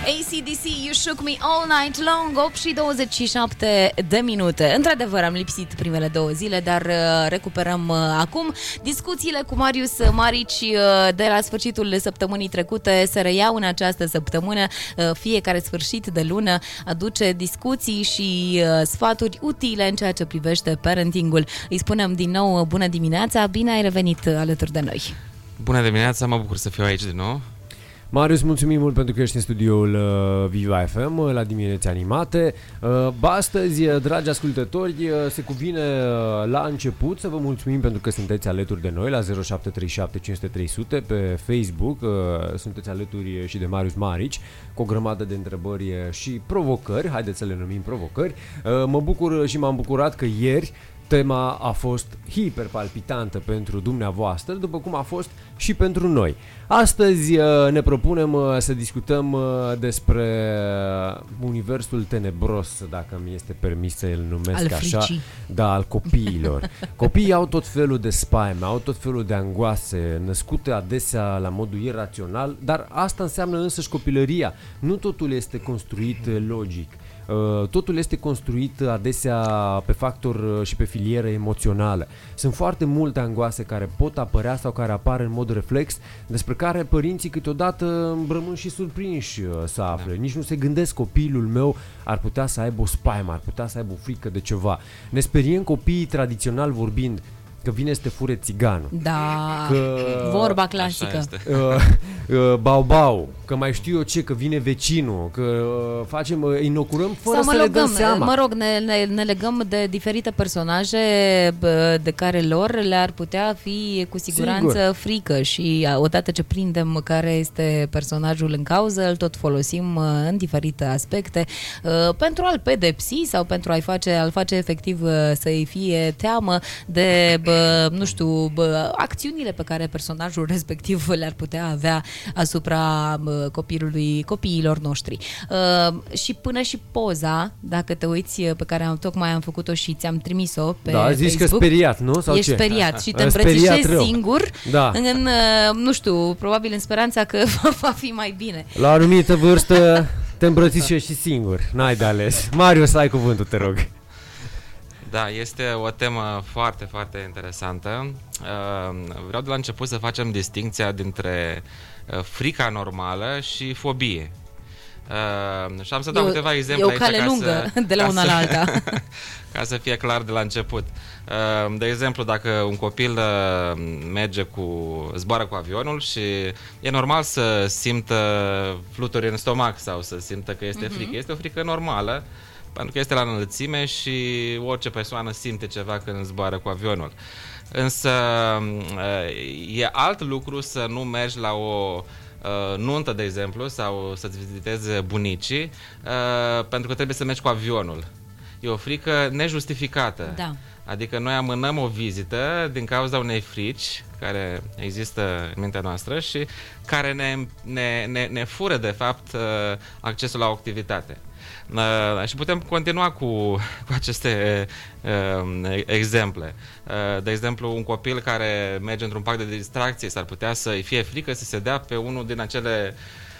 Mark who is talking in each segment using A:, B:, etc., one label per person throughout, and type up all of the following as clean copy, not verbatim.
A: AC/DC, You Shook Me All Night Long, 8 și 27 de minute. Într-adevăr, am lipsit primele 2 zile, dar recuperăm acum. Discuțiile cu Marius Marici de la sfârșitul săptămânii trecute se reiau în această săptămână. Fiecare sfârșit de lună aduce discuții și sfaturi utile în ceea ce privește parentingul. Îi spunem din nou bună dimineața, bine ai revenit alături de noi.
B: Bună dimineața, mă bucur să fiu aici din nou.
C: Marius, mulțumim mult pentru că ești în studioul Viva FM la dimineți animate. Astăzi, dragi ascultători, se cuvine la început să vă mulțumim pentru că sunteți alături de noi la 0737 500 300 pe Facebook. Sunteți alături și de Marius Marici cu o grămadă de întrebări și provocări. Haideți să le numim provocări. Mă bucur și m-am bucurat că ieri tema a fost hiperpalpitantă pentru dumneavoastră, după cum a fost și pentru noi. Astăzi ne propunem să discutăm despre universul tenebros, dacă mi este permis să îl numesc așa, al copiilor. Copiii au tot felul de spaime, au tot felul de angoase, născute adesea la modul irațional, dar asta înseamnă însăși copilăria. Nu totul este construit logic. Totul este construit adesea pe factor și pe filieră emoțională. Sunt foarte multe angoase care pot apărea sau care apar în mod reflex, despre care părinții câteodată rămân și surprinși să afle. Nici nu se gândesc, copilul meu ar putea să aibă o spaimă, ar putea să aibă o frică de ceva. Ne speriem copiii, tradițional vorbind, că vine să te fure țiganul.
A: Da, vorba clasică.
C: Bau, că mai știu eu ce, că vine vecinul, că inoculăm fără să le dăm seama.
A: Mă rog, ne legăm de diferite personaje de care lor le-ar putea fi cu siguranță frică și odată ce prindem care este personajul în cauză, îl tot folosim în diferite aspecte pentru a-l pedepsi sau pentru a-l face efectiv să-i fie teamă de acțiunile pe care personajul respectiv le-ar putea avea asupra copiilor noștri. Și până și poza, dacă te uiți, pe care tocmai am făcut-o și ți-am trimis-o pe
C: Facebook. Zici că speriat, nu? Sau
A: ești
C: ce?
A: speriat și te îmbrățișezi singur, probabil în speranța că va fi mai bine.
C: La o anumită vârstă te îmbrățișezi și singur, n-ai de ales. Marius, ai cuvântul, te rog.
B: Da, este o temă foarte, foarte interesantă. Vreau de la început să facem distincția dintre frica normală și fobie. Și am să dau câteva exemple aici.
A: E o cale lungă de la una la alta.
B: Ca să fie clar de la început. De exemplu, dacă un copil zboară cu avionul și e normal să simtă fluturi în stomac sau să simtă că este frică. Este o frică normală, pentru că este la înălțime și orice persoană simte ceva când zboară cu avionul. Însă e alt lucru să nu mergi la o nuntă, de exemplu, sau să-ți vizitezi bunicii, pentru că trebuie să mergi cu avionul. E o frică nejustificată.
A: Da.
B: Adică noi amânăm o vizită din cauza unei frici care există în mintea noastră și care ne fură, de fapt, accesul la o activitate. Și putem continua cu aceste exemple. De exemplu, un copil care merge într-un parc de distracție, s-ar putea să-i fie frică să se dea pe unul din acele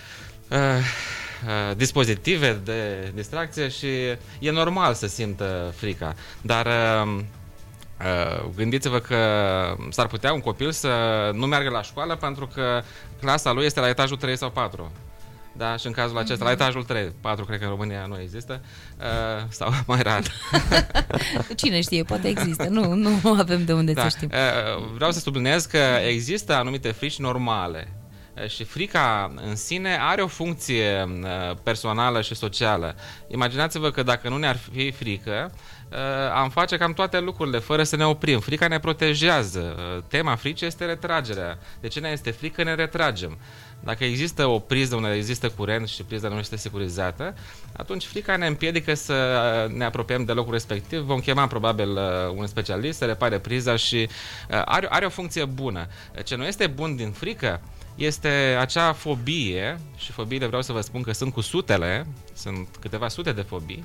B: dispozitive de distracție și e normal să simtă frica. Dar gândiți-vă că s-ar putea un copil să nu meargă la școală pentru că clasa lui este la etajul 3 sau 4. Da, și în cazul acesta, la etajul 3, 4 cred că în România nu există, sau mai rar.
A: Cine știe, poate există, nu avem de unde să știm.
B: Vreau să subliniez că există anumite frici normale și frica în sine are o funcție personală și socială. Imaginați-vă că dacă nu ne-ar fi frică, am face cam toate lucrurile fără să ne oprim. Frica ne protejează. Tema fricii este retragerea. De ce ne este frică, ne retragem. Dacă există o priză unde există curent și priza nu este securizată, atunci frica ne împiedică să ne apropiem de locul respectiv. Vom chema probabil un specialist să repare priza și are o funcție bună. Ce nu este bun din frică este acea fobie, și fobiile vreau să vă spun că sunt cu sutele, sunt câteva sute de fobii,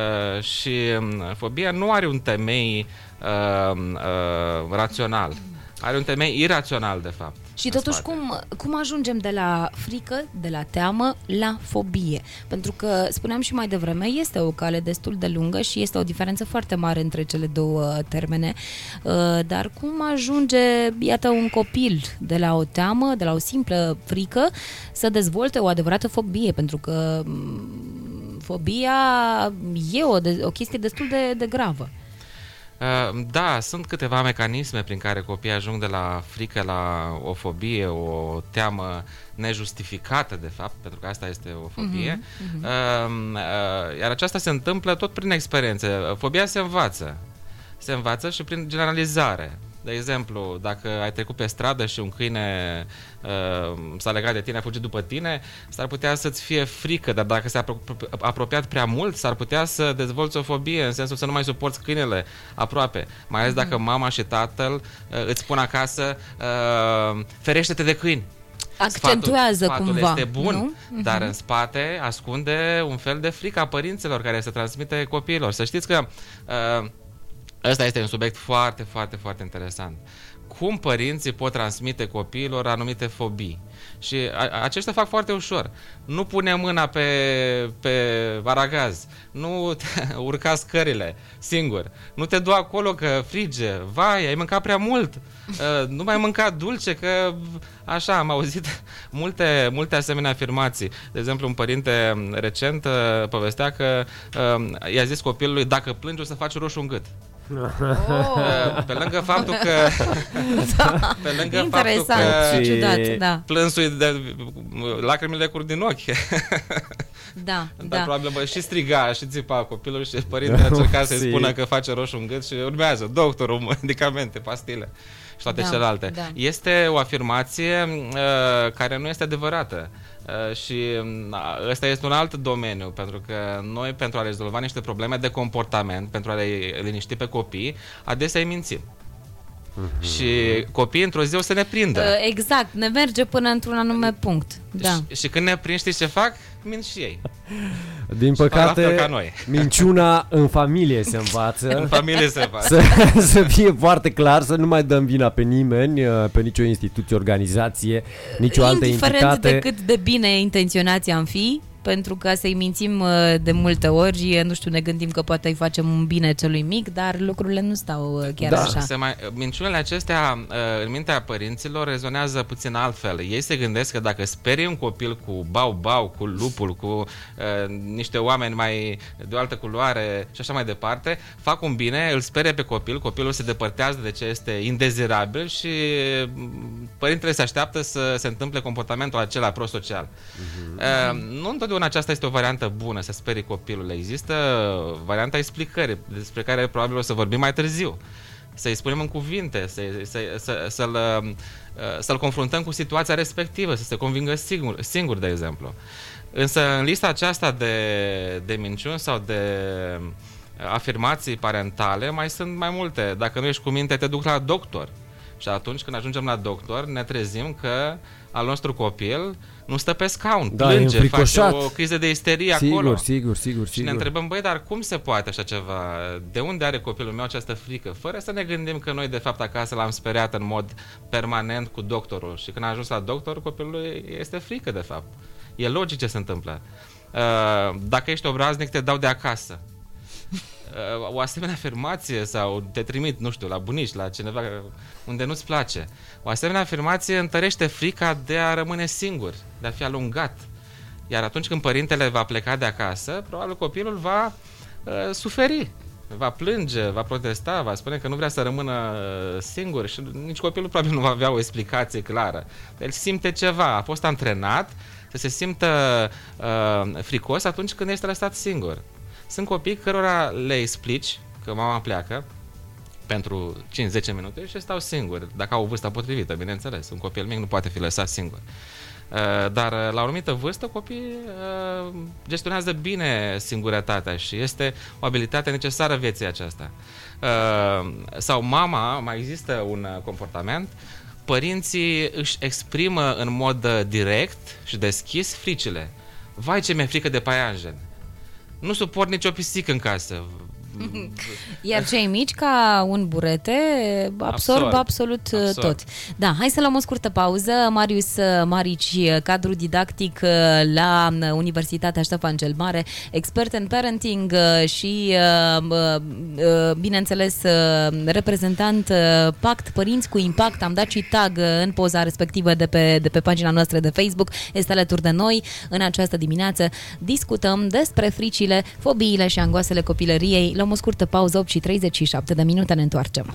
B: și fobia nu are un temei rațional. Are un temei irațional, de fapt.
A: Și totuși, cum ajungem de la frică, de la teamă, la fobie? Pentru că, spuneam și mai devreme, este o cale destul de lungă și este o diferență foarte mare între cele două termene. Dar cum ajunge, iată, un copil de la o teamă, de la o simplă frică, să dezvolte o adevărată fobie? Pentru că fobia e o chestie destul de gravă.
B: Da, sunt câteva mecanisme prin care copiii ajung de la frică la o fobie, o teamă nejustificată, de fapt, pentru că asta este o fobie. Iar aceasta se întâmplă tot prin experiențe. Fobia se învață și prin generalizare. De exemplu, dacă ai trecut pe stradă și un câine s-a legat de tine, a fugit după tine, s-ar putea să-ți fie frică, dar dacă s-a apropiat prea mult, s-ar putea să dezvolți o fobie, în sensul să nu mai suporți câinele aproape. Mai ales dacă mama și tatăl îți spun acasă, ferește-te de câini.
A: Accentuează
B: sfatul
A: cumva,
B: este bun,
A: nu?
B: dar în spate ascunde un fel de frică a părinților care se transmite copiilor. Să știți că ăsta este un subiect foarte, foarte, foarte interesant. Cum părinții pot transmite copiilor anumite fobii? Și aceștia fac foarte ușor. Nu pune mâna pe aragaz, nu urca scările singur, nu te du acolo că frige, vai, ai mâncat prea mult, nu mai mânca dulce, că așa, am auzit multe asemenea afirmații. De exemplu, un părinte recent povestea că i-a zis copilului, dacă plângi o să faci roșu în gât. Pe lângă faptul că pe lângă
A: interesant,
B: faptul că
A: ciudat, da.
B: plânsul de lacrimile curg din ochi.
A: Da,
B: dar probabil și striga și țipa copilul și părintele a încercat să-i spună că face roșu în gât și urmează doctorul, medicamente, pastile și toate celelalte. Da. Este o afirmație care nu este adevărată. Și ăsta este un alt domeniu, pentru că noi, pentru a rezolva niște probleme de comportament, pentru a le liniști pe copii, adesea îi mințim. Și copiii într-o zi o să ne prindă.
A: Exact, ne merge până într-un anume punct. Da.
B: Și când ne prind, știți ce fac? Mint și ei.
C: Din păcate, minciuna în familie se învață.
B: În familie se învață.
C: Să fie foarte clar, să nu mai dăm vina pe nimeni, pe nicio instituție, organizație, nicio altă entitate.
A: Indiferent de cât de bine intenționați am fi, pentru că să-i mințim de multe ori, nu știu, ne gândim că poate îi facem un bine celui mic, dar lucrurile nu stau chiar așa.
B: Minciunile acestea în mintea părinților rezonează puțin altfel. Ei se gândesc că dacă sperie un copil cu bau-bau, cu lupul, cu niște oameni mai de o altă culoare și așa mai departe, fac un bine, îl sperie pe copil, copilul se depărtează de ce este indezirabil și părintele se așteaptă să se întâmple comportamentul acela prosocial. Nu întotdeauna aceasta este o variantă bună, să sperii copilul. Există varianta explicării, despre care probabil o să vorbim mai târziu. Să-i spunem în cuvinte, să-l confruntăm cu situația respectivă, să se convingă singur, de exemplu. Însă în lista aceasta de minciuni sau de afirmații parentale mai sunt mai multe. Dacă nu ești cu minte, te duc la doctor. Și atunci când ajungem la doctor, ne trezim că al nostru copil nu stă pe scaun, plânge, face o criză de isterie acolo.
C: Sigur.
B: Și ne întrebăm, băi, dar cum se poate așa ceva? De unde are copilul meu această frică? Fără să ne gândim că noi, de fapt, acasă l-am speriat în mod permanent cu doctorul. Și când a ajuns la doctor, copilul este frică, de fapt. E logic ce se întâmplă. Dacă ești obraznic, te dau de acasă. O asemenea afirmație sau te trimit, nu știu, la bunici, la cineva unde nu-ți place. O asemenea afirmație întărește frica de a rămâne singur, de a fi alungat. Iar atunci când părintele va pleca de acasă, probabil copilul va suferi, va plânge, va protesta, va spune că nu vrea să rămână singur și nici copilul probabil nu va avea o explicație clară. El simte ceva, a fost antrenat să se simtă fricos atunci când este lăsat singur. Sunt copii cărora le explici că mama pleacă pentru 5-10 minute și stau singuri, dacă au vârsta potrivită, bineînțeles. Un copil mic nu poate fi lăsat singur. Dar la o anumită vârstă copiii gestionează bine singurătatea și este o abilitate necesară vieții aceasta. Sau mama, mai există un comportament, părinții își exprimă în mod direct și deschis fricile. Vai, ce mi-e frică de paianjen! Nu suport nicio pisică în casă.
A: Iar cei mici, ca un burete, absorb absolut tot. Da, hai să luăm o scurtă pauză. Marius Marici, cadru didactic la Universitatea Ștefan cel Mare, expert în parenting și, bineînțeles, reprezentant Pact Părinți cu Impact. Am dat și tag în poza respectivă de pe pagina noastră de Facebook. Este alături de noi în această dimineață. Discutăm despre fricile, fobiile și angoasele copilăriei. Luăm o scurtă pauză, 8:37 de minute, ne întoarcem.